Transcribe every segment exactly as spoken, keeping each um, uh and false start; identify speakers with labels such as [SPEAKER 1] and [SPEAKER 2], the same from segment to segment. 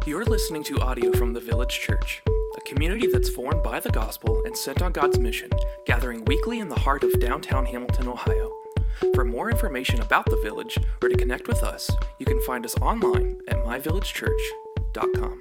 [SPEAKER 1] You're listening to audio from the Village Church, a community that's formed by the gospel and sent on God's mission, gathering weekly in the heart of downtown Hamilton, Ohio. For more information about the Village or to connect with us, you can find us online at my village church dot com.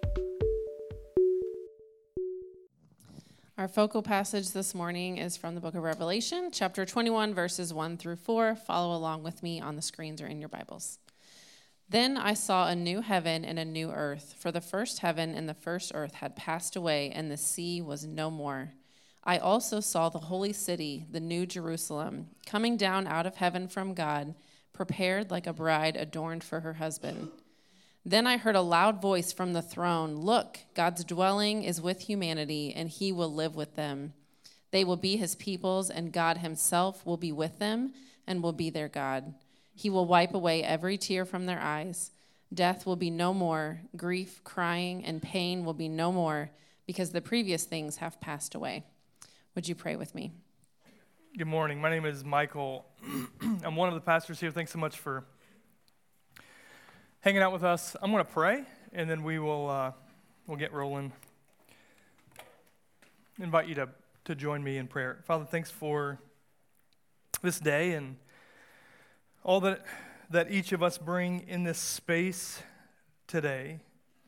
[SPEAKER 2] Our focal passage this morning is from the book of Revelation, chapter twenty-one, verses one through four. Follow along with me on the screens or in your Bibles. Then I saw a new heaven and a new earth, for the first heaven and the first earth had passed away, and the sea was no more. I also saw the holy city, the new Jerusalem, coming down out of heaven from God, prepared like a bride adorned for her husband. Then I heard a loud voice from the throne, "Look, God's dwelling is with humanity, and he will live with them. They will be his peoples, and God himself will be with them and will be their God. He will wipe away every tear from their eyes. Death will be no more. Grief, crying, and pain will be no more, because the previous things have passed away." Would you pray with me?
[SPEAKER 3] Good morning. My name is Michael. I'm one of the pastors here. Thanks so much for hanging out with us. I'm going to pray, and then we will uh, we'll get rolling. I invite you to, to join me in prayer. Father, thanks for this day and all that that each of us bring in this space today.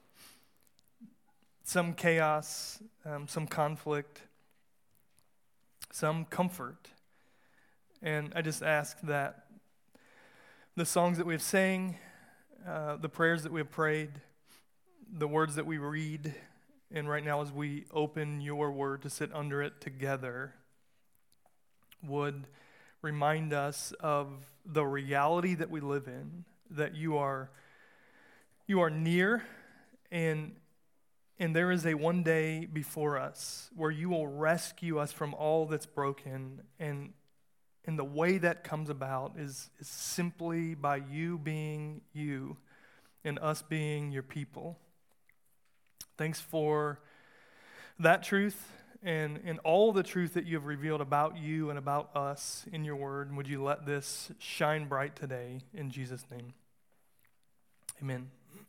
[SPEAKER 3] Some chaos, um, some conflict, some comfort. And I just ask that the songs that we've sang, uh, the prayers that we have prayed, the words that we read, and right now as we open your word to sit under it together, would remind us of the reality that we live in, that you are you are near, and and there is a one day before us where you will rescue us from all that's broken, and and the way that comes about is, is simply by you being you and us being your people. Thanks for that truth and, and all the truth that you have revealed about you and about us in your word. And would you let this shine bright today in Jesus' name? Amen.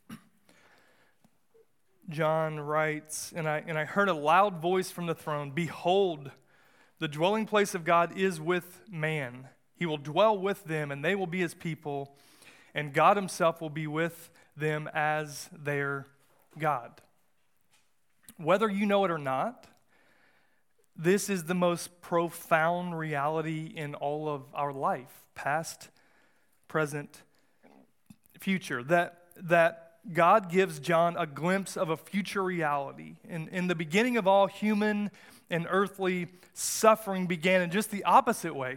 [SPEAKER 3] John writes, and I and I heard a loud voice from the throne, "Behold, the dwelling place of God is with man. He will dwell with them, and they will be his people, and God himself will be with them as their God." Whether you know it or not, this is the most profound reality in all of our life, past, present, future, that that God gives John a glimpse of a future reality. In, in the beginning of all human and earthly suffering began in just the opposite way.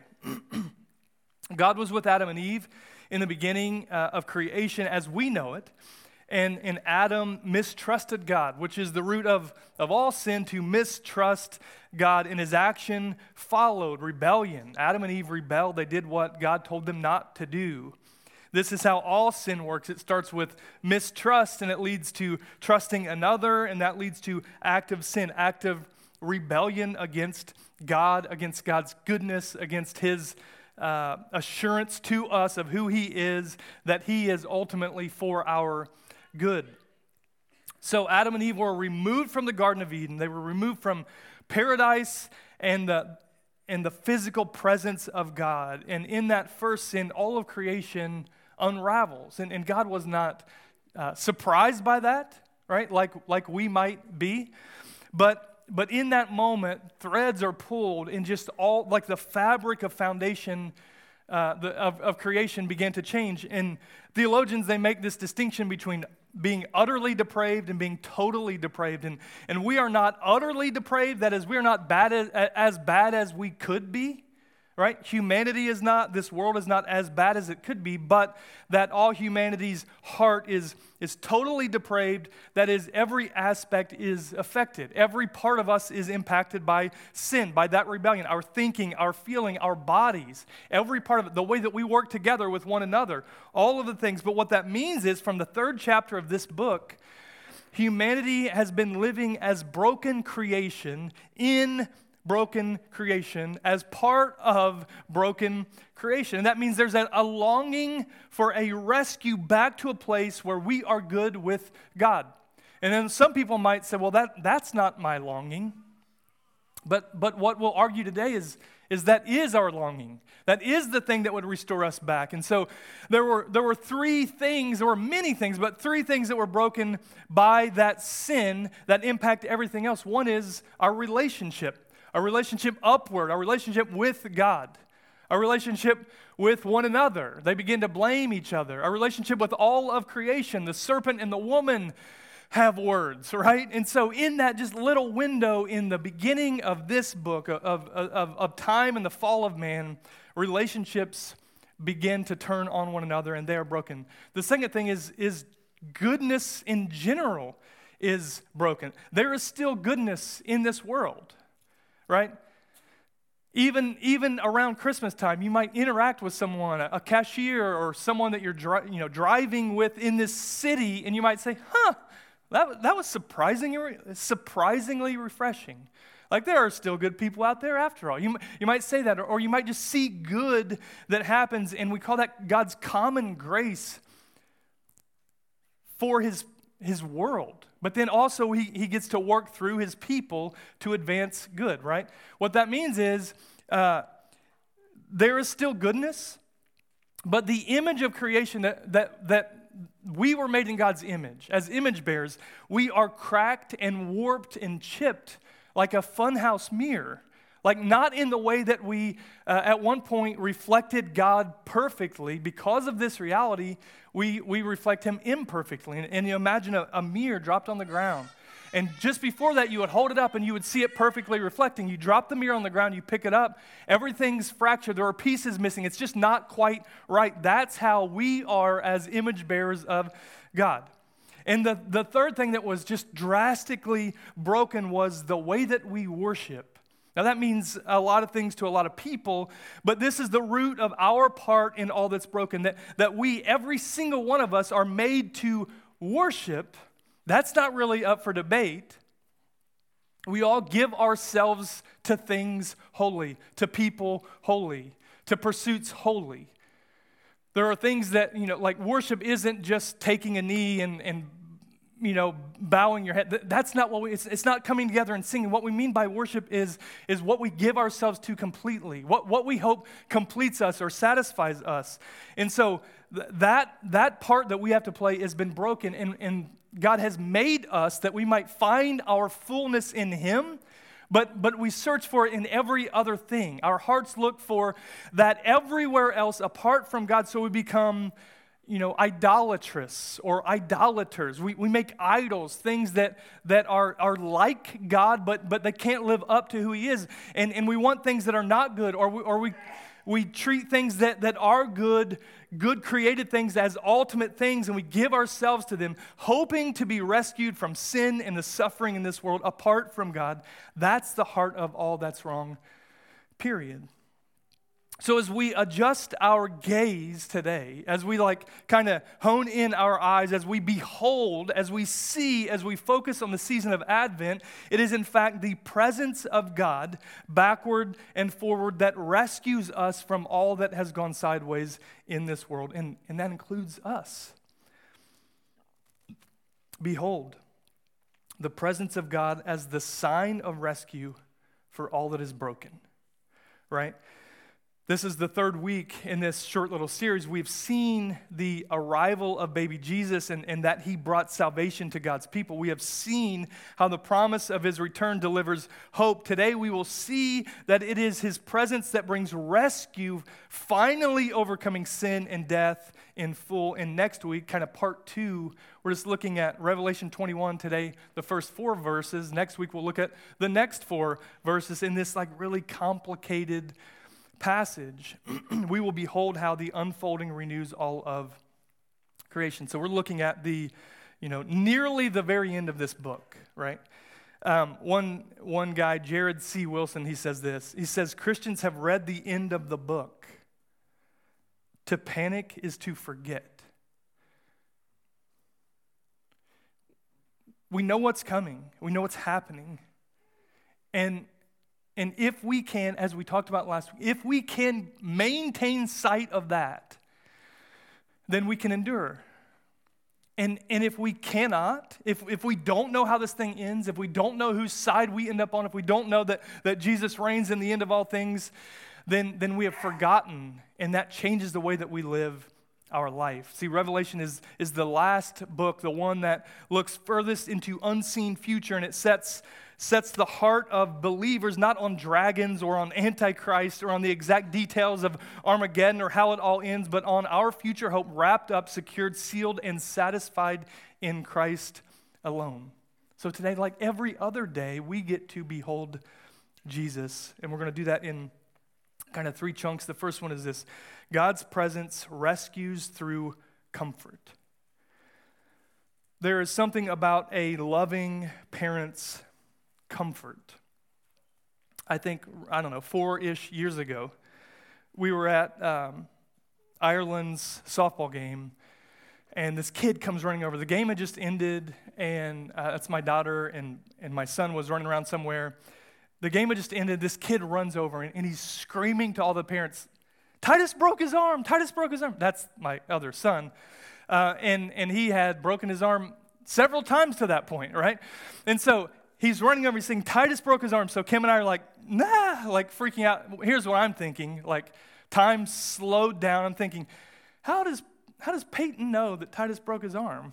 [SPEAKER 3] God was with Adam and Eve in the beginning uh, of creation as we know it, and, and Adam mistrusted God, which is the root of, of all sin, to mistrust God, and his action followed rebellion. Adam and Eve rebelled. They did what God told them not to do. This is how all sin works. It starts with mistrust, and it leads to trusting another, and that leads to active sin, active rebellion against God, against God's goodness, against his uh, assurance to us of who he is, that he is ultimately for our good. So Adam and Eve were removed from the Garden of Eden. They were removed from paradise and the and the physical presence of God. And in that first sin, all of creation unravels. And, and God was not uh, surprised by that, right? Like like we might be. But but in that moment, threads are pulled, and just all, like the fabric of foundation uh, the, of, of creation began to change. And theologians, they make this distinction between being utterly depraved and being totally depraved. And, and we are not utterly depraved, that is, we are not bad as, as bad as we could be, right? Humanity is not, this world is not as bad as it could be, but that all humanity's heart is, is totally depraved. That is, every aspect is affected. Every part of us is impacted by sin, by that rebellion, our thinking, our feeling, our bodies, every part of it, the way that we work together with one another, all of the things. But what that means is, from the third chapter of this book, humanity has been living as broken creation in broken creation as part of broken creation. And that means there's a, a longing for a rescue back to a place where we are good with God. And then some people might say, well, that, that's not my longing. But but what we'll argue today is, is that is our longing. That is the thing that would restore us back. And so there were there were three things, there were many things, but three things that were broken by that sin that impact everything else. One is our relationship, our relationship upward, our relationship with God, our relationship with one another. They begin to blame each other. Our relationship with all of creation, the serpent and the woman have words, right? And so in that just little window in the beginning of this book of, of, of, of time and the fall of man, relationships begin to turn on one another and they are broken. The second thing is, is goodness in general is broken. There is still goodness in this world, right? Even, even around Christmas time, you might interact with someone, a, a cashier or someone that you're dri- you know, driving with in this city, and you might say, huh, That, that was surprisingly, surprisingly refreshing. Like, there are still good people out there after all. You, you might say that, or, or you might just see good that happens, and we call that God's common grace for his, his world. But then also he, he gets to work through his people to advance good, right? What that means is uh, there is still goodness, but the image of creation that that that we were made in God's image. As image bearers, we are cracked and warped and chipped like a funhouse mirror. Like, not in the way that we uh, at one point reflected God perfectly. Because of this reality, we, we reflect him imperfectly. And, and you imagine a, a mirror dropped on the ground. And just before that, you would hold it up and you would see it perfectly reflecting. You drop the mirror on the ground, you pick it up, everything's fractured, there are pieces missing. It's just not quite right. That's how we are as image bearers of God. And the, the third thing that was just drastically broken was the way that we worship. Now that means a lot of things to a lot of people, but this is the root of our part in all that's broken, that, that we, every single one of us, are made to worship. That's not really up for debate. We all give ourselves to things holy, to people holy, to pursuits holy. There are things that, you know, like worship isn't just taking a knee and, and you know, bowing your head. That's not what we, it's, it's not coming together and singing. What we mean by worship is, is what we give ourselves to completely, what, what we hope completes us or satisfies us. And so th- that, that part that we have to play has been broken, and, and God has made us that we might find our fullness in him, but, but we search for it in every other thing. Our hearts look for that everywhere else apart from God, so we become, you know, idolatrous or idolaters. We, we make idols, things that, that are, are like God, but, but they can't live up to who he is. And, and we want things that are not good, or we, or we, we treat things that, that are good, good created things as ultimate things, and we give ourselves to them, hoping to be rescued from sin and the suffering in this world apart from God. That's the heart of all that's wrong, period. So as we adjust our gaze today, as we like kind of hone in our eyes, as we behold, as we see, as we focus on the season of Advent, it is in fact the presence of God backward and forward that rescues us from all that has gone sideways in this world, and, and that includes us. Behold, the presence of God as the sign of rescue for all that is broken, right? This is the third week in this short little series. We've seen the arrival of baby Jesus and, and that he brought salvation to God's people. We have seen how the promise of his return delivers hope. Today we will see that it is his presence that brings rescue, finally overcoming sin and death in full. And next week, kind of part two, we're just looking at Revelation twenty-one today, the first four verses. Next week we'll look at the next four verses in this like really complicated passage. We will behold how the unfolding renews all of creation. So we're looking at the, you know, nearly the very end of this book, right? Um, one, one guy, Jared C. Wilson, he says this. He says, Christians have read the end of the book. To panic is to forget. We know what's coming. We know what's happening. And And if we can, as we talked about last week, if we can maintain sight of that, then we can endure. And, and if we cannot, if, if we don't know how this thing ends, if we don't know whose side we end up on, if we don't know that, that Jesus reigns in the end of all things, then, then we have forgotten, and that changes the way that we live our life. See, Revelation is, is the last book, the one that looks furthest into unseen future, and it sets sets the heart of believers not on dragons or on Antichrist or on the exact details of Armageddon or how it all ends, but on our future hope wrapped up, secured, sealed, and satisfied in Christ alone. So today, like every other day, we get to behold Jesus, and we're going to do that in kind of three chunks. The first one is this: God's presence rescues through comfort. There is something about a loving parent's comfort. I think, I don't know, four-ish years ago, we were at um, Ireland's softball game, and this kid comes running over. The game had just ended, and uh, that's my daughter, and, and my son was running around somewhere. The game had just ended. This kid runs over, and, and he's screaming to all the parents, Titus broke his arm, Titus broke his arm. That's my other son. Uh, and, and he had broken his arm several times to that point, right? And so he's running over, he's saying, Titus broke his arm. So Kim and I are like, nah, like freaking out. Here's what I'm thinking. Like, time slowed down. I'm thinking, how does how does Peyton know that Titus broke his arm?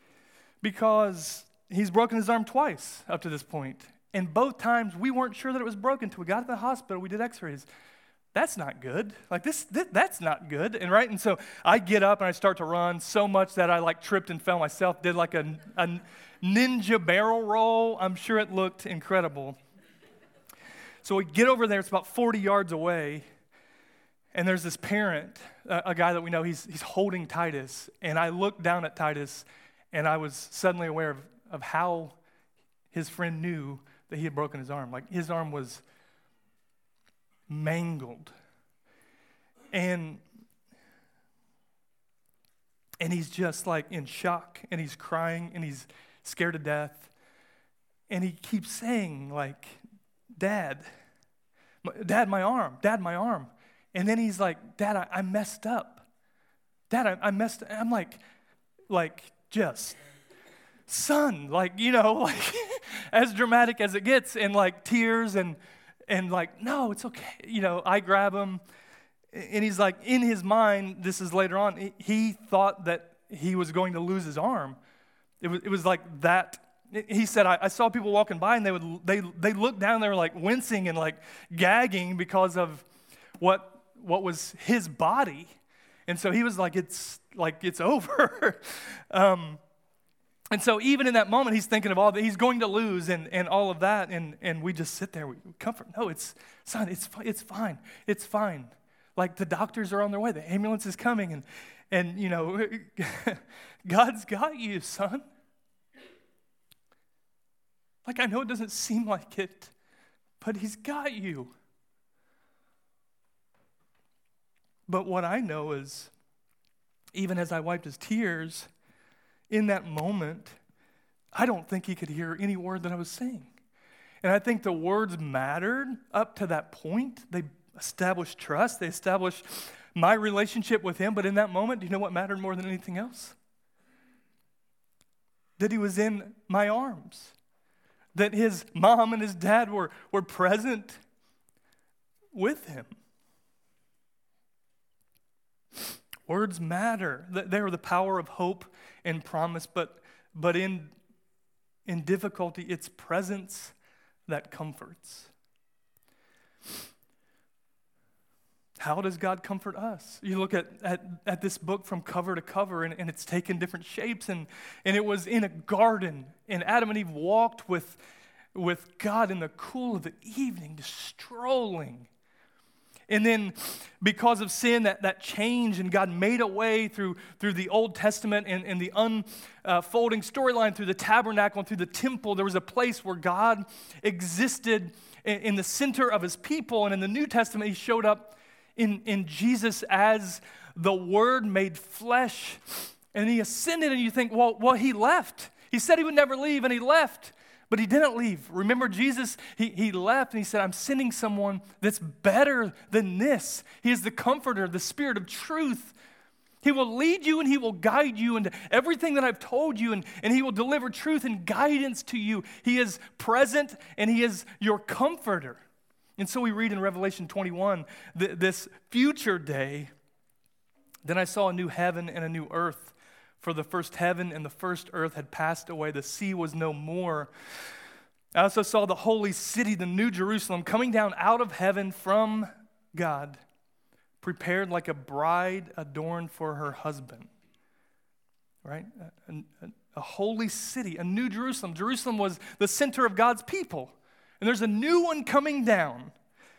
[SPEAKER 3] Because he's broken his arm twice up to this point. And both times, we weren't sure that it was broken until we got to the hospital. We did x-rays. That's not good. Like, this, this, that's not good. And right? And so I get up and I start to run so much that I, like, tripped and fell myself, did, like, a, a ninja barrel roll. I'm sure it looked incredible. So we get over there. It's about forty yards away. And there's this parent, a, a guy that we know, he's, he's holding Titus. And I looked down at Titus, and I was suddenly aware of, of how his friend knew that he had broken his arm. Like, his arm was mangled. And, and he's just like in shock, and he's crying, and he's scared to death. And he keeps saying, like, Dad, Dad, my arm, Dad, my arm. And then he's like, Dad, I, I messed up. Dad, I, I messed up. I'm like, like, just, son, like, you know, like, as dramatic as it gets, and like tears, and and like, no, it's okay. You know, I grab him, and he's like, in his mind, this is later on, he thought that he was going to lose his arm. It was, it was like that. He said, I, I saw people walking by, and they would they they looked down, they were like wincing and like gagging because of what what was his body. And so he was like, it's like, it's over. um, and so even in that moment, he's thinking of all that he's going to lose and, and all of that. And, and we just sit there, we comfort. No, it's, son, it's, it's fine. It's fine. Like, the doctors are on their way. The ambulance is coming. And, and you know, God's got you, son. Like, I know it doesn't seem like it, but he's got you. But what I know is, even as I wiped his tears, in that moment, I don't think he could hear any word that I was saying. And I think the words mattered up to that point. They established trust. They established my relationship with him. But in that moment, do you know what mattered more than anything else? That he was in my arms. That his mom and his dad were, were present with him. Words matter. They are the power of hope and promise, but but in in difficulty, it's presence that comforts. How does God comfort us? You look at, at, at this book from cover to cover, and, and it's taken different shapes, and, and it was in a garden, and Adam and Eve walked with, with God in the cool of the evening, just strolling. And then because of sin, that, that changed, and God made a way through, through the Old Testament and, and the unfolding storyline through the tabernacle and through the temple. There was a place where God existed in, in the center of his people. And in the New Testament, he showed up in, in Jesus as the Word made flesh. And he ascended, and you think, well, well, he left. He said he would never leave, and he left. But he didn't leave. Remember, Jesus, he, he left and he said, I'm sending someone that's better than this. He is the comforter, the Spirit of truth. He will lead you and he will guide you into everything that I've told you, and, and he will deliver truth and guidance to you. He is present and he is your comforter. And so we read in Revelation twenty-one, th- this future day, then I saw a new heaven and a new earth. For the first heaven and the first earth had passed away. The sea was no more. I also saw the holy city, the new Jerusalem, coming down out of heaven from God, prepared like a bride adorned for her husband. Right? A, a, a holy city, a new Jerusalem. Jerusalem was the center of God's people. And there's a new one coming down.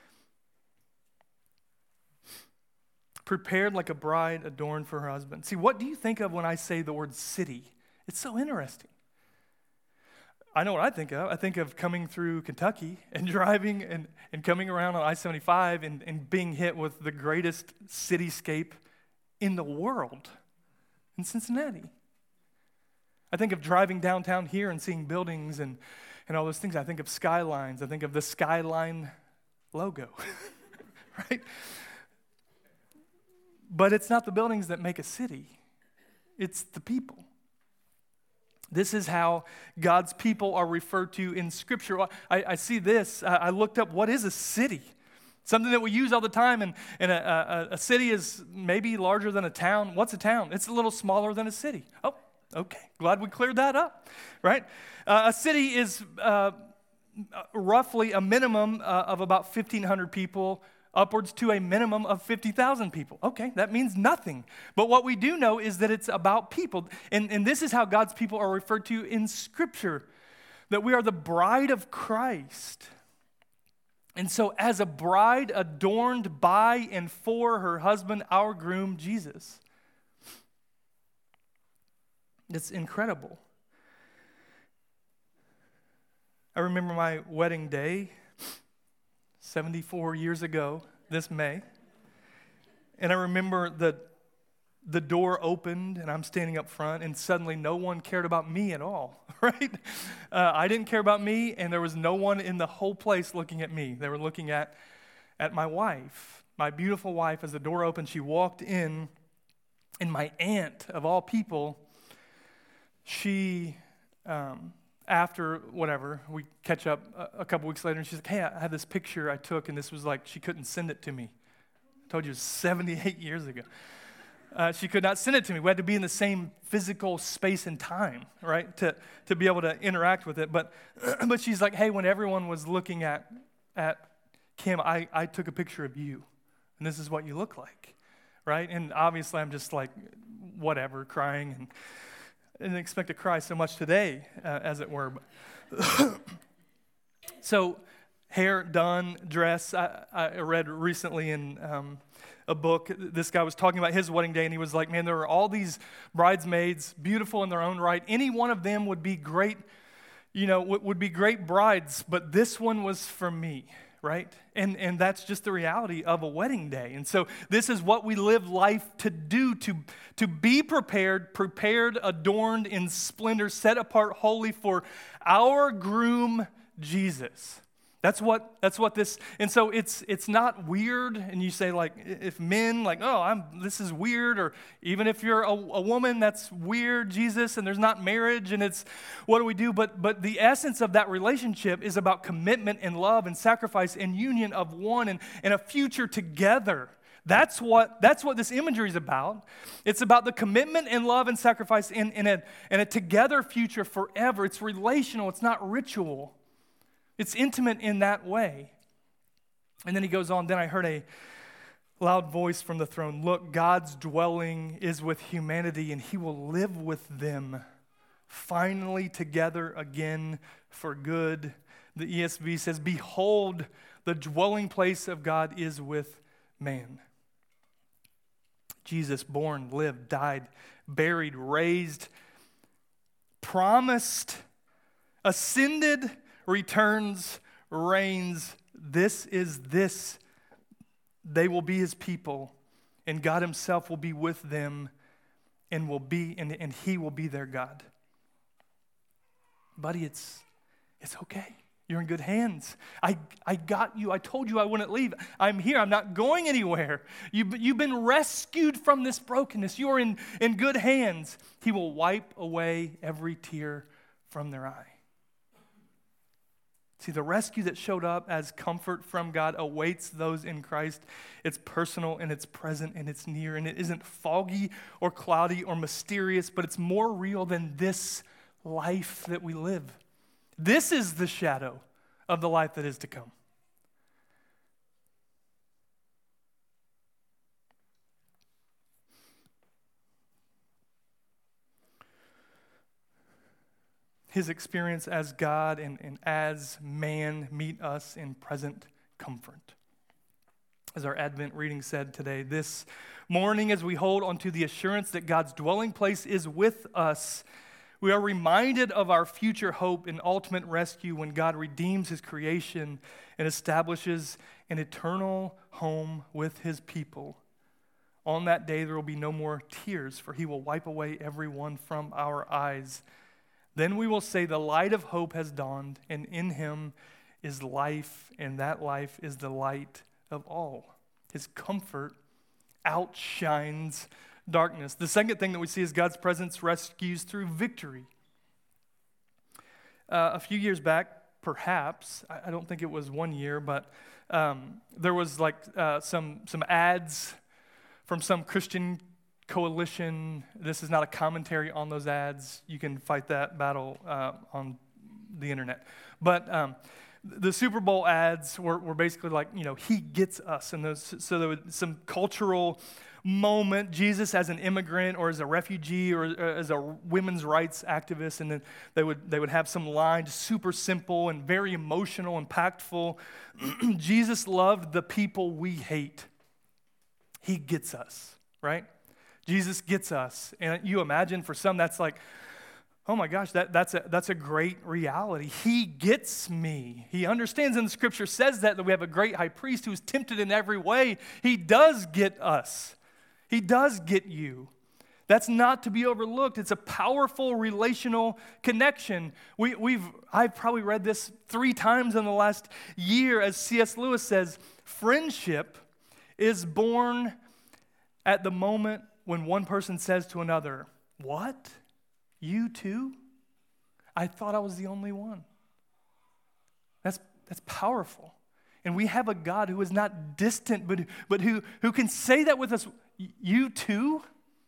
[SPEAKER 3] Prepared like a bride adorned for her husband. See, what do you think of when I say the word city? It's so interesting. I know what I think of. I think of coming through Kentucky and driving and, and coming around on I seventy-five and, and being hit with the greatest cityscape in the world in Cincinnati. I think of driving downtown here and seeing buildings and, and all those things. I think of skylines. I think of the Skyline logo, right? But it's not the buildings that make a city. It's the people. This is how God's people are referred to in Scripture. I, I see this. I looked up, what is a city? Something that we use all the time. And, and a, a, a city is maybe larger than a town. What's a town? It's a little smaller than a city. Oh, okay. Glad we cleared that up, right? Uh, a city is uh, roughly a minimum uh, of about fifteen hundred people, upwards to a minimum of fifty thousand people. Okay, that means nothing. But what we do know is that it's about people. And, and this is how God's people are referred to in Scripture, that we are the bride of Christ. And so as a bride adorned by and for her husband, our groom, Jesus. It's incredible. I remember my wedding day seventy-four years ago, this May. And I remember the, the door opened and I'm standing up front and suddenly no one cared about me at all, right? Uh, I didn't care about me and there was no one in the whole place looking at me. They were looking at, at my wife, my beautiful wife. As the door opened, she walked in, and my aunt, of all people, she... Um, After, whatever, we catch up a, a couple weeks later, and she's like, hey, I had this picture I took, and this was like, she couldn't send it to me. I told you it was seventy-eight years ago. Uh, she could not send it to me. We had to be in the same physical space and time, right, to, to be able to interact with it. But but she's like, hey, when everyone was looking at, at Kim, I, I took a picture of you, and this is what you look like, right? And obviously I'm just like, whatever, crying, and I didn't expect to cry so much today, uh, as it were. So, hair done, dress. I, I read recently in um, a book, this guy was talking about his wedding day, and he was like, man, there are all these bridesmaids, beautiful in their own right. Any one of them would be great, you know, w- would be great brides, but this one was for me. Right? And and that's just the reality of a wedding day. And so this is what we live life to do, to, to be prepared, prepared, adorned in splendor, set apart wholly for our groom, Jesus. That's what that's what this, and so it's it's not weird, and you say like, if men like, oh, I'm this is weird, or even if you're a, a woman, that's weird, Jesus, and there's not marriage, and it's, what do we do? But but the essence of that relationship is about commitment and love and sacrifice and union of one and, and a future together. That's what that's what this imagery is about. It's about the commitment and love and sacrifice in, in a in a together future forever. It's relational, it's not ritual. It's intimate in that way. And then he goes on, then I heard a loud voice from the throne. Look, God's dwelling is with humanity, and he will live with them, finally together again for good. The E S V says, behold, the dwelling place of God is with man. Jesus, born, lived, died, buried, raised, promised, ascended, returns, reigns. This is this. They will be his people, and God himself will be with them, and will be, and, and he will be their God. Buddy, it's It's okay. You're in good hands. I, I got you. I told you I wouldn't leave. I'm here. I'm not going anywhere. You've, you've been rescued from this brokenness. You are in, in good hands. He will wipe away every tear from their eye. See, the rescue that showed up as comfort from God awaits those in Christ. It's personal and it's present and it's near, and it isn't foggy or cloudy or mysterious, but it's more real than this life that we live. This is the shadow of the life that is to come. His experience as God and, and as man meet us in present comfort. As our Advent reading said today, this morning as we hold onto the assurance that God's dwelling place is with us, we are reminded of our future hope and ultimate rescue when God redeems his creation and establishes an eternal home with his people. On that day, there will be no more tears, for he will wipe away every one from our eyes. Then we will say, the light of hope has dawned, and in him is life, and that life is the light of all. His comfort outshines darkness. The second thing that we see is God's presence rescues through victory. Uh, a few years back, perhaps, I, I don't think it was one year, but um, there was like uh, some some ads from some Christian coalition. This is not a commentary on those ads. You can fight that battle uh, on the internet. But um, the Super Bowl ads were, were basically like, you know, he gets us. And those, so there was some cultural moment, Jesus as an immigrant or as a refugee or as a women's rights activist, and then they would they would have some line, just super simple and very emotional, impactful. Jesus loved the people we hate. He gets us, right? Jesus gets us. And you imagine for some that's like, oh my gosh, that, that's, a, that's a great reality. He gets me. He understands, and the scripture says that, that we have a great high priest who is tempted in every way. He does get us. He does get you. That's not to be overlooked. It's a powerful relational connection. We, we've I've probably read this three times in the last year, as C S Lewis says, friendship is born at the moment when one person says to another, "What? You too? I thought I was the only one." That's that's powerful. And we have a God who is not distant, but, but who, who can say that with us, "You too?"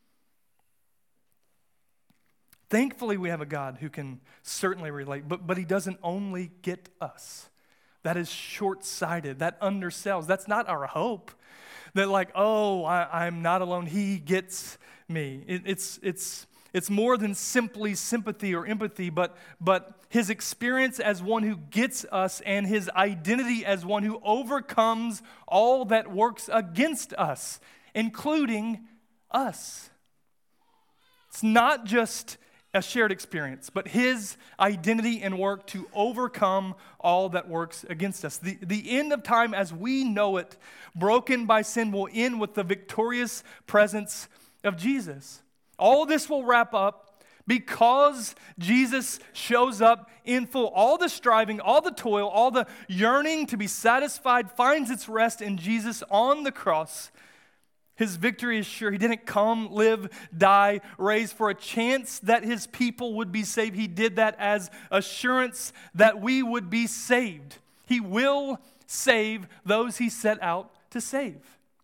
[SPEAKER 3] Thankfully, we have a God who can certainly relate, but, but he doesn't only get us. That is short-sighted. That undersells. That's not our hope. That like, oh, I, I'm not alone. He gets me. It, it's it's it's more than simply sympathy or empathy, but but his experience as one who gets us and his identity as one who overcomes all that works against us, including us. It's not just a shared experience, but his identity and work to overcome all that works against us. The, the end of time as we know it, broken by sin, will end with the victorious presence of Jesus. All this will wrap up because Jesus shows up in full. All the striving, all the toil, all the yearning to be satisfied finds its rest in Jesus on the cross. His victory is sure. He didn't come, live, die, raise for a chance that his people would be saved. He did that as assurance that we would be saved. He will save those he set out to save.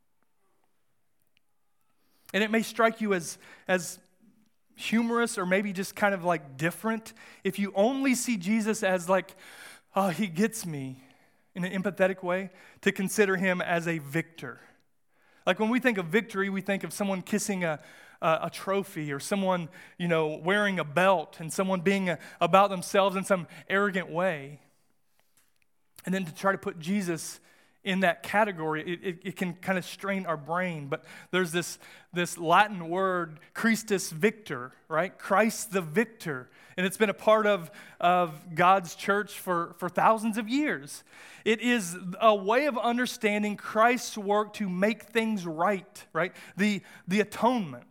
[SPEAKER 3] And it may strike you as, as humorous or maybe just kind of like different if you only see Jesus as like, oh, he gets me, in an empathetic way, to consider him as a victor. Like when we think of victory, we think of someone kissing a, a, a trophy, or someone, you know, wearing a belt, and someone being a, about themselves in some arrogant way. And then to try to put Jesus in that category, it, it, it can kind of strain our brain. But there's this, this Latin word, Christus Victor, right? Christ the victor. And it's been a part of, of God's church for, for thousands of years. It is a way of understanding Christ's work to make things right, right? The, the atonement.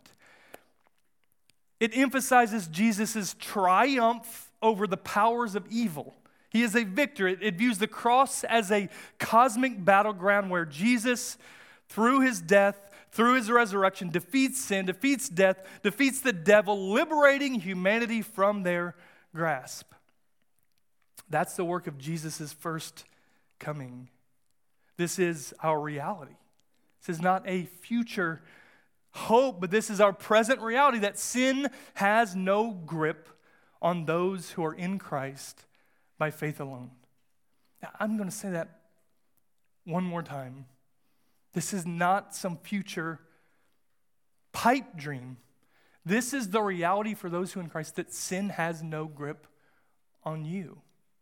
[SPEAKER 3] It emphasizes Jesus' triumph over the powers of evil. He He is a victor. It, it views the cross as a cosmic battleground where Jesus, through his death, through his resurrection, defeats sin, defeats death, defeats the devil, liberating humanity from their grasp. That's the work of Jesus' first coming. This is our reality. This is not a future hope, but this is our present reality, that sin has no grip on those who are in Christ by faith alone. Now, I'm going to say that one more time. This is not some future pipe dream. This is the reality for those who are in Christ, that sin has no grip on you.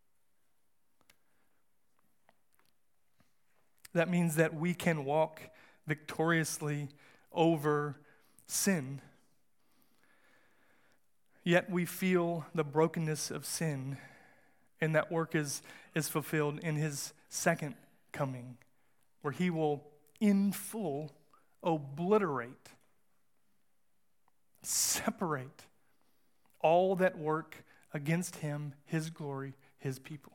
[SPEAKER 3] That means that we can walk victoriously over sin. Yet we feel the brokenness of sin, and that work is, is fulfilled in his second coming, where he will in full obliterate, separate all that work against him, his glory, his people.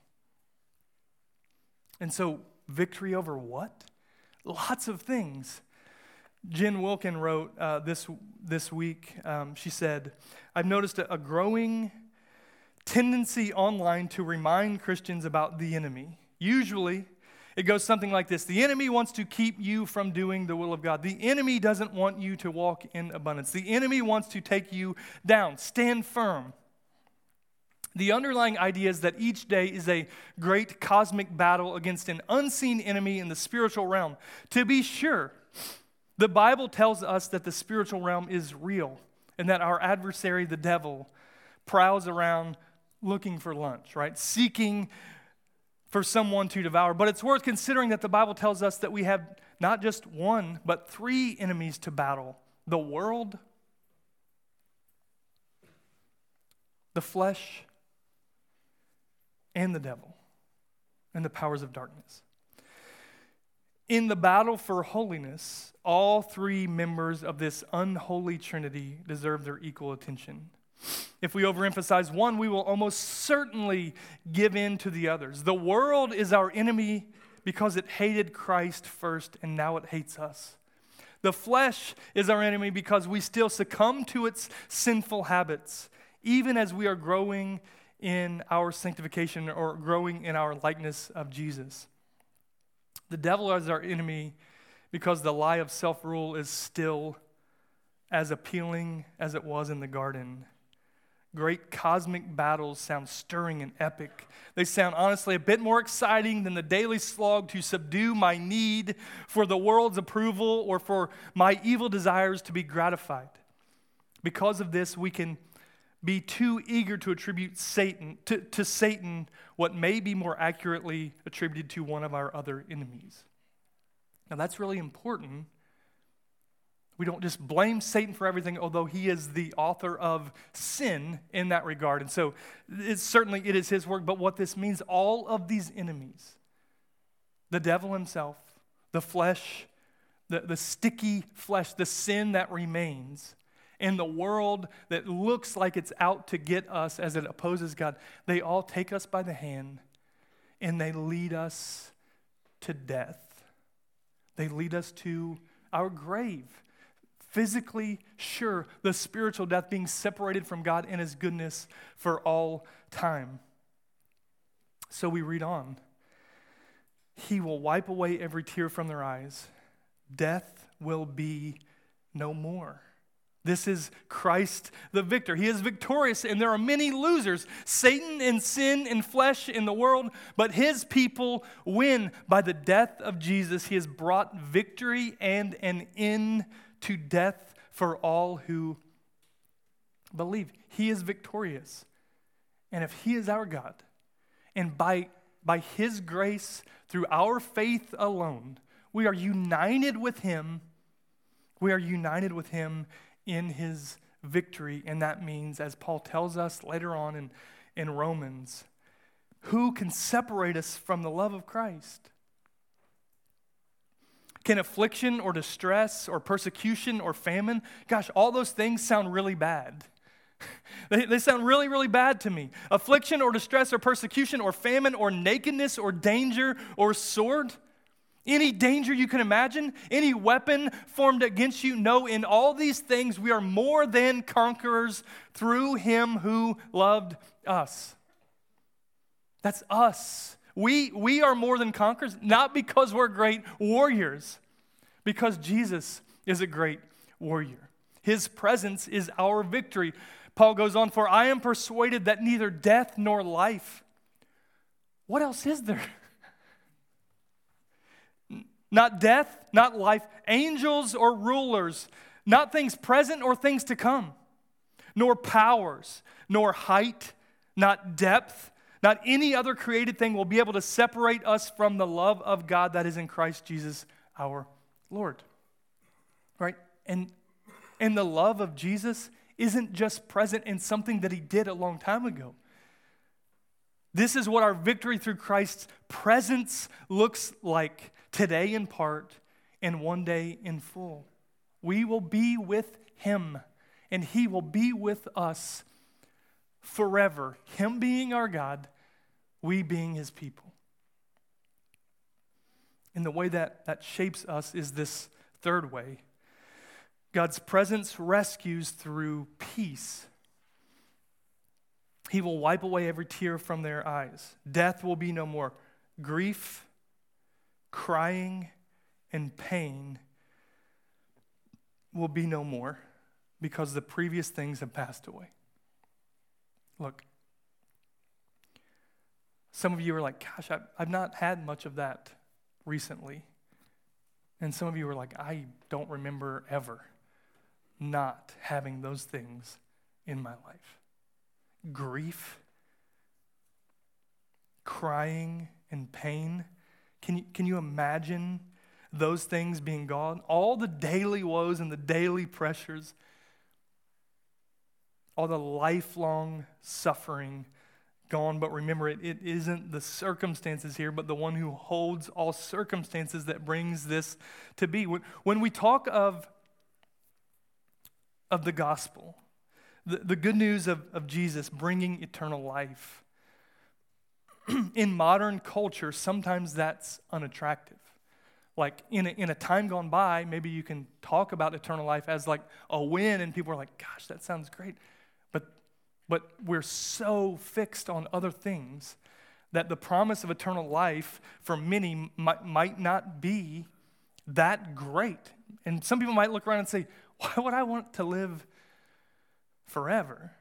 [SPEAKER 3] And so, victory over what? Lots of things. Jen Wilkin wrote uh, this this week, um, she said, I've noticed a, a growing tendency online to remind Christians about the enemy. Usually, it goes something like this. The enemy wants to keep you from doing the will of God. The enemy doesn't want you to walk in abundance. The enemy wants to take you down. Stand firm. The underlying idea is that each day is a great cosmic battle against an unseen enemy in the spiritual realm. To be sure, the Bible tells us that the spiritual realm is real and that our adversary, the devil, prowls around looking for lunch, right? Seeking for someone to devour. But it's worth considering that the Bible tells us that we have not just one, but three enemies to battle: the world, the flesh, and the devil, and the powers of darkness. In the battle for holiness, all three members of this unholy trinity deserve their equal attention. If we overemphasize one, we will almost certainly give in to the others. The world is our enemy because it hated Christ first, and now it hates us. The flesh is our enemy because we still succumb to its sinful habits, even as we are growing in our sanctification or growing in our likeness of Jesus. The devil is our enemy because the lie of self-rule is still as appealing as it was in the garden. Great cosmic battles sound stirring and epic. They sound honestly a bit more exciting than the daily slog to subdue my need for the world's approval or for my evil desires to be gratified. Because of this, we can be too eager to attribute Satan to, to Satan what may be more accurately attributed to one of our other enemies. Now that's really important. We don't just blame Satan for everything, although he is the author of sin in that regard. And so it's certainly it is his work, but what this means, all of these enemies, the devil himself, the flesh, the, the sticky flesh, the sin that remains, and the world that looks like it's out to get us as it opposes God, they all take us by the hand and they lead us to death. They lead us to our grave. Physically, sure, the spiritual death, being separated from God and his goodness for all time. So we read on. He will wipe away every tear from their eyes. Death will be no more. This is Christ the victor. He is victorious, and there are many losers. Satan and sin and flesh in the world, but his people win. By the death of Jesus, he has brought victory and an end to death for all who believe. He is victorious. And if he is our God, and by, by his grace, through our faith alone, we are united with him, we are united with him in his victory. And that means, as Paul tells us later on in, in Romans, who can separate us from the love of Christ? Can affliction or distress or persecution or famine, gosh, all those things sound really bad. They, they sound really, really bad to me. Affliction or distress or persecution or famine or nakedness or danger or sword. Any danger you can imagine, any weapon formed against you. No, in all these things we are more than conquerors through him who loved us. That's us. We, we are more than conquerors, not because we're great warriors, because Jesus is a great warrior. His presence is our victory. Paul goes on, for I am persuaded that neither death nor life. What else is there? Not death, not life, angels or rulers, not things present or things to come, nor powers, nor height, not depth, not any other created thing will be able to separate us from the love of God that is in Christ Jesus our Lord. Right? And, and the love of Jesus isn't just present in something that he did a long time ago. This is what our victory through Christ's presence looks like today in part and one day in full. We will be with him and he will be with us forever. Him being our God, we being his people. And the way that that shapes us is this third way. God's presence rescues through peace. He will wipe away every tear from their eyes. Death will be no more. Grief, crying, and pain will be no more because the previous things have passed away. Look, some of you are like, gosh, I've, I've not had much of that recently. And some of you are like, I don't remember ever not having those things in my life. Grief, crying, and pain. Can you, can you imagine those things being gone? All the daily woes and the daily pressures, all the lifelong suffering gone. But remember, it, it isn't the circumstances here, but the one who holds all circumstances that brings this to be. When, when we talk of of the gospel, the, the good news of, of Jesus bringing eternal life, in modern culture, sometimes that's unattractive. Like in a, in a time gone by, maybe you can talk about eternal life as like a win, and people are like, gosh, that sounds great. But, but we're so fixed on other things that the promise of eternal life for many might, might not be that great. And some people might look around and say, why would I want to live forever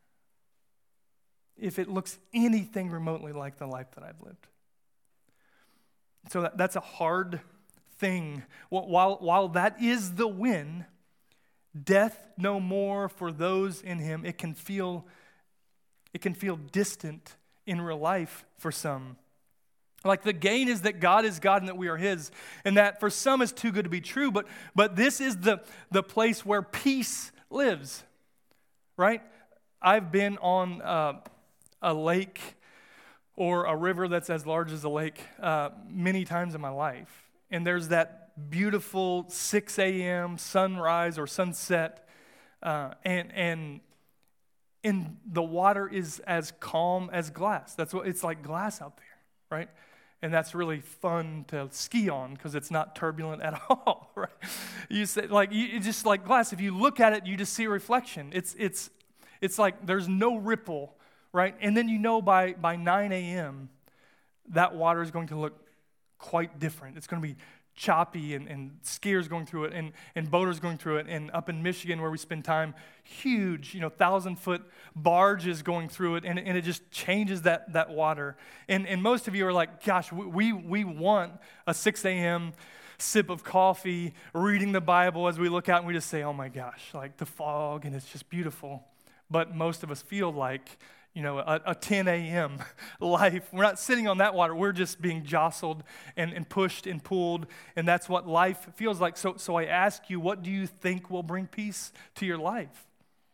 [SPEAKER 3] if it looks anything remotely like the life that I've lived? So that, that's a hard thing. While, while that is the win, death no more for those in him, it can feel, it can feel distant in real life for some. Like the gain is that God is God and that we are his. And that for some is too good to be true. But, but this is the, the place where peace lives. Right? I've been on uh, a lake or a river that's as large as a lake uh, many times in my life. And there's that beautiful six a.m. sunrise or sunset. Uh, and, and, and the water is as calm as glass. That's what it's like glass out there. Right? And that's really fun to ski on because it's not turbulent at all, right? You say like you it's just like glass. If you look at it, you just see a reflection. It's it's it's like there's no ripple, right? And then you know by by nine a.m. that water is going to look quite different. It's going to be choppy and, and skiers going through it and, and boaters going through it. And up in Michigan where we spend time, huge, you know, thousand-foot barges going through it, and, and it just changes that, that water. And, and most of you are like, gosh, we, we want a six a.m. sip of coffee, reading the Bible as we look out, and we just say, oh my gosh, like the fog, and it's just beautiful. But most of us feel like, you know, a, a ten a.m. life. We're not sitting on that water. We're just being jostled and, and pushed and pulled, and that's what life feels like. So, so I ask you, what do you think will bring peace to your life?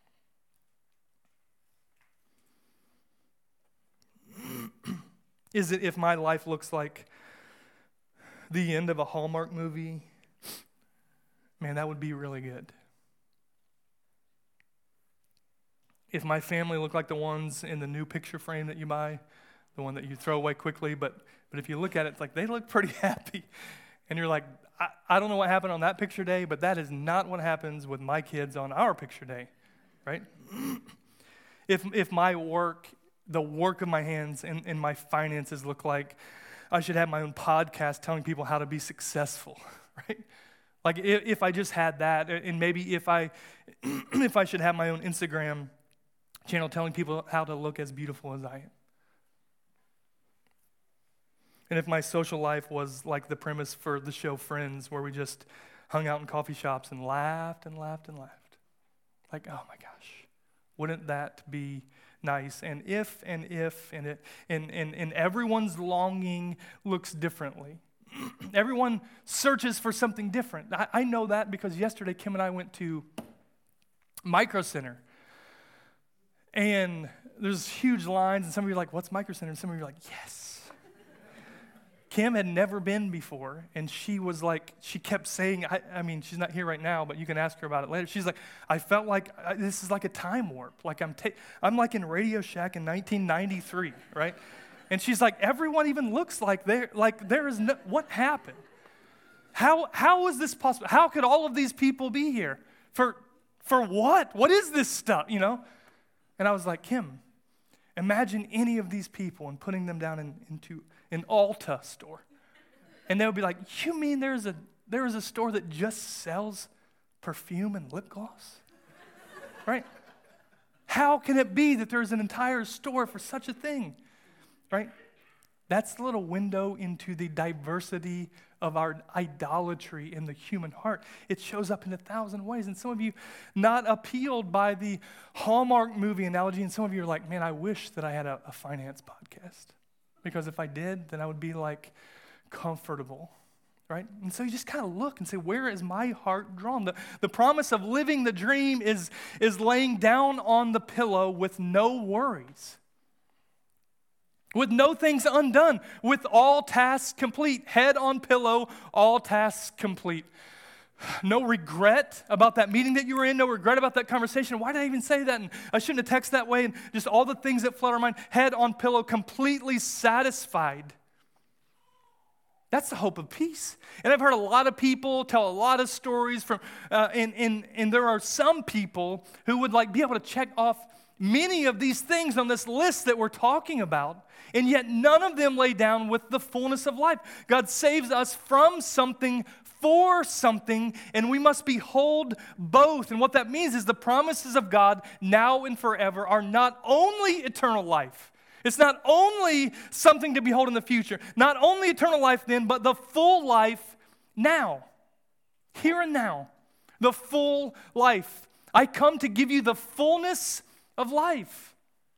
[SPEAKER 3] Is it if my life looks like the end of a Hallmark movie? Man, that would be really good. if my family looked like the ones in the new picture frame that you buy, the one that you throw away quickly, but but if you look at it, it's like they look pretty happy. And you're like, I, I don't know what happened on that picture day, but that is not what happens with my kids on our picture day, right? If if my work, the work of my hands and, and my finances look like I should have my own podcast telling people how to be successful, right? Like if, if I just had that, and maybe if I if I should have my own Instagram channel telling people how to look as beautiful as I am. And if my social life was like the premise for the show Friends, where we just hung out in coffee shops and laughed and laughed and laughed. Like, oh my gosh, wouldn't that be nice? And if and if and it and and, and everyone's longing looks differently. Everyone searches for something different. I, I know that because yesterday Kim and I went to Micro Center. And there's huge lines, and some of you are like, what's Micro Center? And some of you are like, yes. Kim had never been before, and she was like, she kept saying, I, I mean, she's not here right now, but you can ask her about it later. She's like, I felt like I, this is like a time warp. Like I'm, ta- I'm like in Radio Shack in nineteen ninety-three, right? And she's like, everyone even looks like there, like there is no, what happened? How how is this possible? How could all of these people be here? For for what? What is this stuff, you know? And I was like, Kim, imagine any of these people and putting them down in, into an Ulta store. And they would be like, you mean there's a there is a store that just sells perfume and lip gloss? Right? How can it be that there's an entire store for such a thing? Right? That's the little window into the diversity of our idolatry in the human heart. It shows up in a thousand ways. And some of you not appealed by the Hallmark movie analogy, and some of you are like, man, I wish that I had a, a finance podcast. Because if I did, then I would be like comfortable, right? And so you just kind of look and say, where is my heart drawn? The, the promise of living the dream is, is laying down on the pillow with no worries. With no things undone, with all tasks complete. Head on pillow, all tasks complete. No regret about that meeting that you were in, no regret about that conversation. Why did I even say that? And I shouldn't have texted that way. And just all the things that flood our mind. Head on pillow, completely satisfied. That's the hope of peace. And I've heard a lot of people tell a lot of stories from, uh, and, and, and there are some people who would like be able to check off many of these things on this list that we're talking about, and yet none of them lay down with the fullness of life. God saves us from something for something, and we must behold both. And what that means is the promises of God now and forever are not only eternal life. It's not only something to behold in the future, not only eternal life then, but the full life now, here and now, the full life. I come to give you the fullness of life.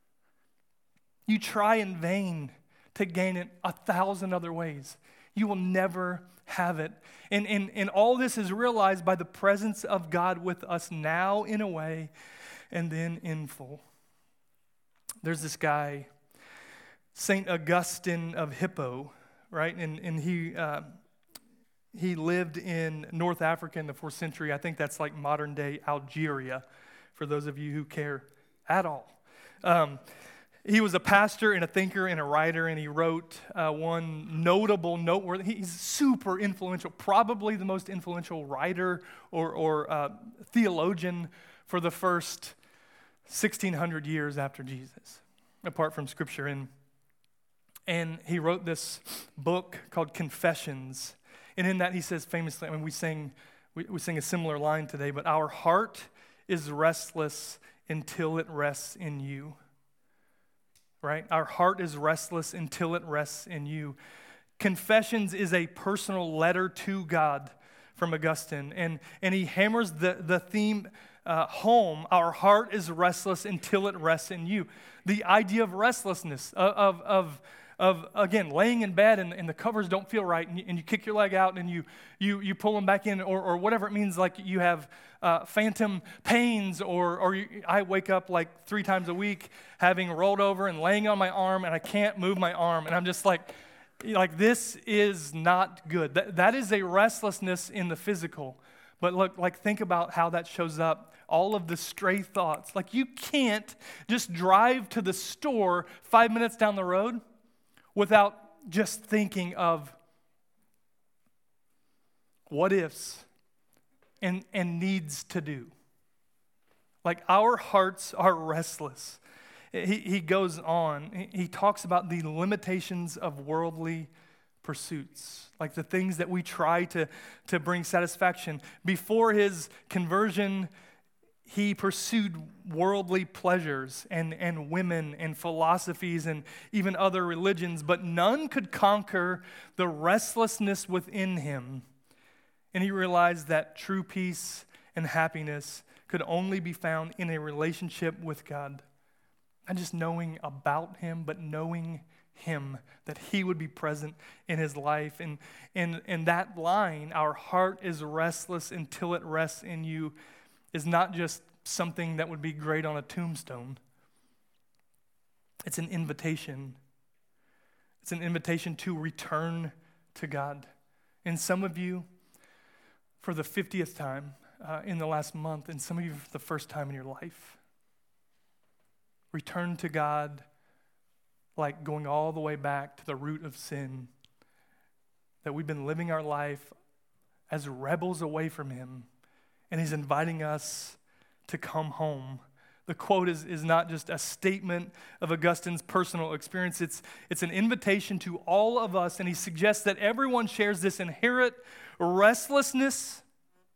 [SPEAKER 3] You try in vain to gain it a thousand other ways. You will never have it. And, and, and all this is realized by the presence of God with us now in a way and then in full. There's this guy, Saint Augustine of Hippo, right? And, and he, uh, he lived in North Africa in the fourth century. I think that's like modern day Algeria, for those of you who care at all. Um, he was a pastor and a thinker and a writer, and he wrote uh, one notable, noteworthy, he's super influential, probably the most influential writer or, or uh, theologian for the first sixteen hundred years after Jesus, apart from Scripture. And, and he wrote this book called Confessions, and in that he says famously, I mean, we sing, we, we sing a similar line today, but our heart is restless until it rests in you, right? Our heart is restless until it rests in you. Confessions is a personal letter to God from Augustine, and, and he hammers the, the theme uh, home. Our heart is restless until it rests in you. The idea of restlessness, of, of, of Of, again, laying in bed and, and the covers don't feel right, and you, and you kick your leg out and you you you pull them back in, or, or whatever it means, like you have uh, phantom pains, or, or you, I wake up like three times a week having rolled over and laying on my arm, and I can't move my arm, and I'm just like, like this is not good. That, that is a restlessness in the physical. But look, like think about how that shows up all of the stray thoughts. Like you can't just drive to the store five minutes down the road without just thinking of what ifs and, and needs to do. Like our hearts are restless. He, he goes on, he talks about the limitations of worldly pursuits, like the things that we try to, to bring satisfaction. Before his conversion, he pursued worldly pleasures and, and women and philosophies and even other religions, but none could conquer the restlessness within him. And he realized that true peace and happiness could only be found in a relationship with God. Not just knowing about him, but knowing him, that he would be present in his life. And in and that line, our heart is restless until it rests in you, is not just something that would be great on a tombstone. It's an invitation. It's an invitation to return to God. And some of you, for the fiftieth time uh, in the last month, and some of you for the first time in your life, return to God like going all the way back to the root of sin, that we've been living our life as rebels away from him, and he's inviting us to come home. The quote is, is not just a statement of Augustine's personal experience, it's, it's an invitation to all of us, and he suggests that everyone shares this inherent restlessness,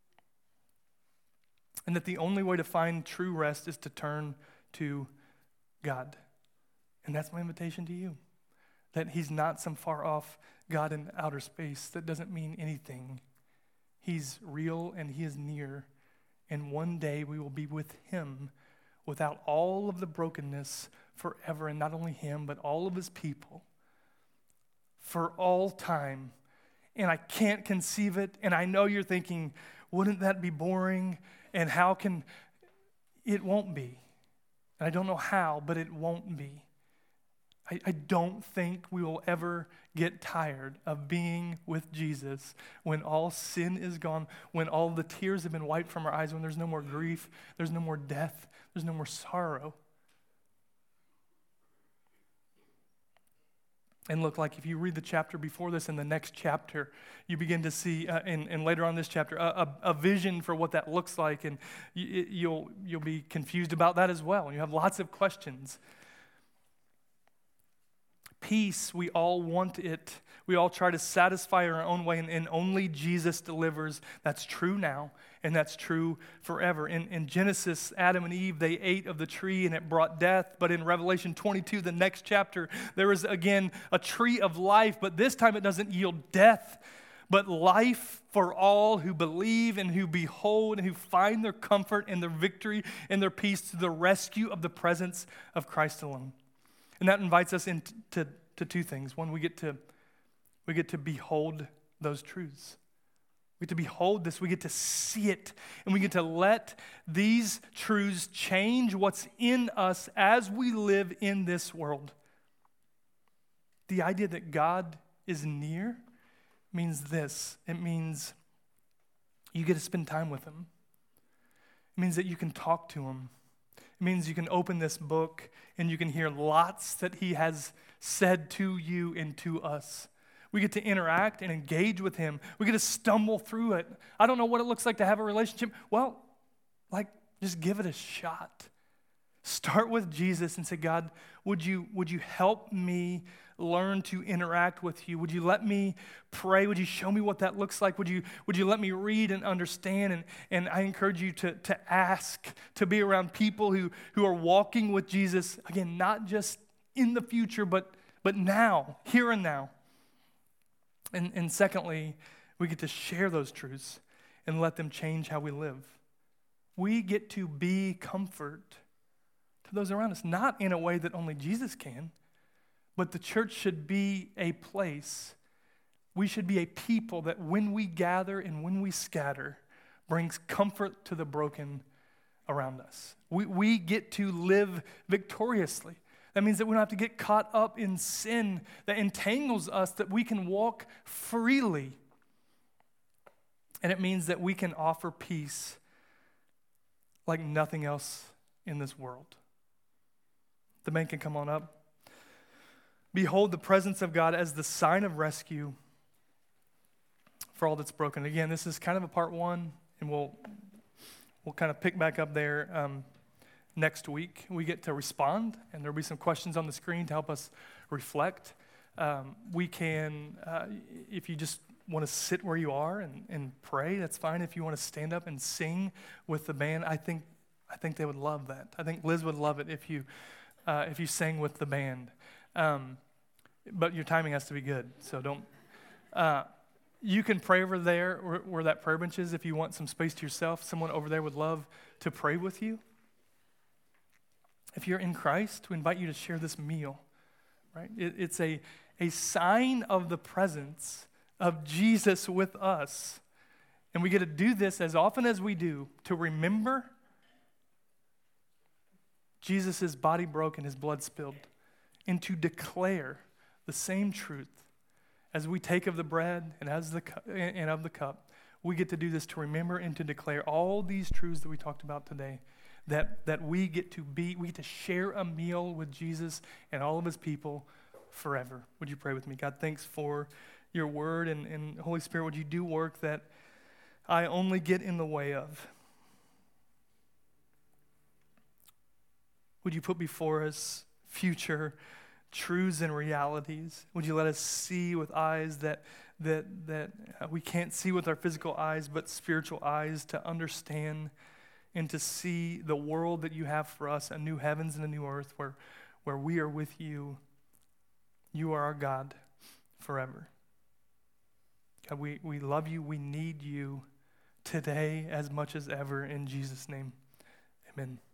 [SPEAKER 3] and that the only way to find true rest is to turn to God. And that's my invitation to you, that he's not some far off God in outer space that doesn't mean anything. He's real and he is near, and one day we will be with him without all of the brokenness forever, and not only him, but all of his people for all time. And I can't conceive it, and I know you're thinking, wouldn't that be boring? And how can, it won't be. And I don't know how, but it won't be. I, I don't think we will ever get tired of being with Jesus when all sin is gone, when all the tears have been wiped from our eyes, when there's no more grief, there's no more death, there's no more sorrow. And look, like if you read the chapter before this and the next chapter, you begin to see, uh, and, and later on this chapter, a, a, a vision for what that looks like, and you, you'll you'll be confused about that as well. And you have lots of questions. Peace, we all want it. We all try to satisfy our own way, and, and only Jesus delivers. That's true now, and that's true forever. In, in Genesis, Adam and Eve, they ate of the tree, and it brought death. But in Revelation twenty-two, the next chapter, there is again a tree of life, but this time it doesn't yield death, but life for all who believe and who behold and who find their comfort and their victory and their peace through the rescue of the presence of Christ alone. And that invites us into to, to two things. One, we get to we get to behold those truths. We get to behold this. We get to see it. And we get to let these truths change what's in us as we live in this world. The idea that God is near means this. It means you get to spend time with him. It means that you can talk to him. It means you can open this book and you can hear lots that he has said to you and to us. We get to interact and engage with him. We get to stumble through it. I don't know what it looks like to have a relationship. Well, like, just give it a shot. Start with Jesus and say, God, would you, would you help me learn to interact with you? Would you let me pray? Would you show me what that looks like? Would you, would you let me read and understand? And, and I encourage you to, to ask, to be around people who, who are walking with Jesus, again, not just in the future, but, but now, here and now. And, and secondly, we get to share those truths and let them change how we live. We get to be comfort to those around us, not in a way that only Jesus can, but the church should be a place. We should be a people that when we gather and when we scatter, brings comfort to the broken around us. We, we get to live victoriously. That means that we don't have to get caught up in sin that entangles us, that we can walk freely. And it means that we can offer peace like nothing else in this world. The band can come on up. Behold the presence of God as the sign of rescue for all that's broken. Again, this is kind of a part one, and we'll we'll kind of pick back up there um, next week. We get to respond, and there'll be some questions on the screen to help us reflect. Um, we can, uh, if you just want to sit where you are and, and pray, that's fine. If you want to stand up and sing with the band, I think I think they would love that. I think Liz would love it if you uh, if you sang with the band. Um, but your timing has to be good, so don't. Uh, you can pray over there where, where that prayer bench is if you want some space to yourself. Someone over there would love to pray with you. If you're in Christ, we invite you to share this meal. Right? It, it's a a sign of the presence of Jesus with us. And we get to do this as often as we do to remember Jesus' body broken, his blood spilled, and to declare the same truth as we take of the bread and as the cu- and of the cup. We get to do this to remember and to declare all these truths that we talked about today, that, that we get to be, we get to share a meal with Jesus and all of his people forever. Would you pray with me? God, thanks for your word, and, and Holy Spirit, would you do work that I only get in the way of? Would you put before us future truths and realities? Would you let us see with eyes that that that we can't see with our physical eyes, but spiritual eyes, to understand and to see the world that you have for us, a new heavens and a new earth where, where we are with you. You are our God forever. God, we, we love you. We need you today as much as ever. In Jesus' name, amen.